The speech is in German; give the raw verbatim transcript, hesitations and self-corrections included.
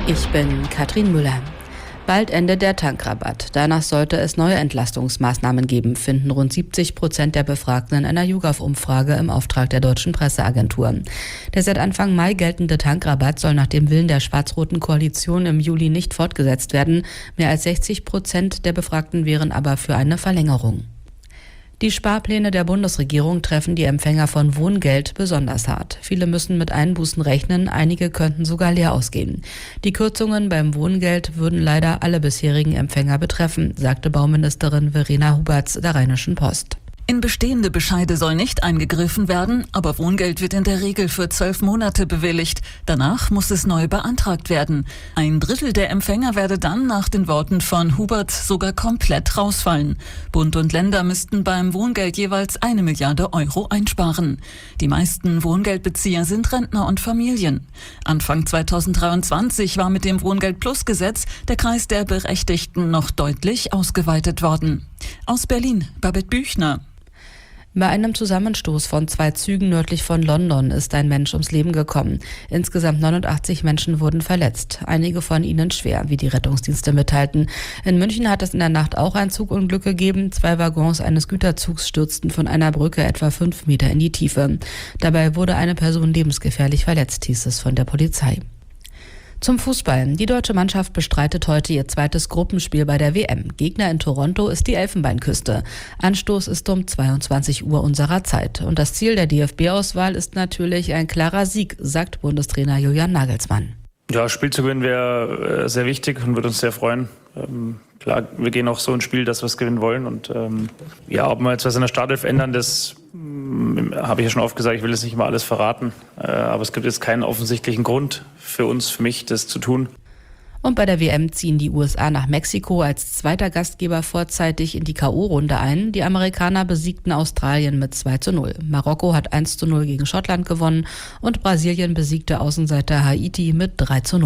Ich bin Katrin Müller. Bald endet der Tankrabatt. Danach sollte es neue Entlastungsmaßnahmen geben, finden rund siebzig Prozent der Befragten in einer YouGov-Umfrage im Auftrag der Deutschen Presseagentur. Der seit Anfang Mai geltende Tankrabatt soll nach dem Willen der schwarz-roten Koalition im Juli nicht fortgesetzt werden. Mehr als sechzig Prozent der Befragten wären aber für eine Verlängerung. Die Sparpläne der Bundesregierung treffen die Empfänger von Wohngeld besonders hart. Viele müssen mit Einbußen rechnen, einige könnten sogar leer ausgehen. Die Kürzungen beim Wohngeld würden leider alle bisherigen Empfänger betreffen, sagte Bauministerin Verena Huberts der Rheinischen Post. In bestehende Bescheide soll nicht eingegriffen werden, aber Wohngeld wird in der Regel für zwölf Monate bewilligt. Danach muss es neu beantragt werden. Ein Drittel der Empfänger werde dann nach den Worten von Hubert sogar komplett rausfallen. Bund und Länder müssten beim Wohngeld jeweils eine Milliarde Euro einsparen. Die meisten Wohngeldbezieher sind Rentner und Familien. Anfang zweitausenddreiundzwanzig war mit dem Wohngeld-Plus-Gesetz der Kreis der Berechtigten noch deutlich ausgeweitet worden. Aus Berlin, Babette Büchner. Bei einem Zusammenstoß von zwei Zügen nördlich von London ist ein Mensch ums Leben gekommen. Insgesamt neunundachtzig Menschen wurden verletzt, einige von ihnen schwer, wie die Rettungsdienste mitteilten. In München hat es in der Nacht auch ein Zugunglück gegeben. Zwei Waggons eines Güterzugs stürzten von einer Brücke etwa fünf Meter in die Tiefe. Dabei wurde eine Person lebensgefährlich verletzt, hieß es von der Polizei. Zum Fußball. Die deutsche Mannschaft bestreitet heute ihr zweites Gruppenspiel bei der W M. Gegner in Toronto ist die Elfenbeinküste. Anstoß ist um zweiundzwanzig Uhr unserer Zeit. Und das Ziel der D F B-Auswahl ist natürlich ein klarer Sieg, sagt Bundestrainer Julian Nagelsmann. Ja, Spiel zu gewinnen wäre sehr wichtig und würde uns sehr freuen. Ähm, klar, wir gehen auch so ins Spiel, dass wir es gewinnen wollen. Und ähm, ja, ob wir jetzt was in der Startelf ändern, das ähm, habe ich ja schon oft gesagt, ich will jetzt nicht mal alles verraten. Äh, aber es gibt jetzt keinen offensichtlichen Grund für uns, für mich, das zu tun. Und bei der W M ziehen die U S A nach Mexiko als zweiter Gastgeber vorzeitig in die K O-Runde ein. Die Amerikaner besiegten Australien mit zwei zu null. Marokko hat eins zu null gegen Schottland gewonnen und Brasilien besiegte Außenseiter Haiti mit drei zu null.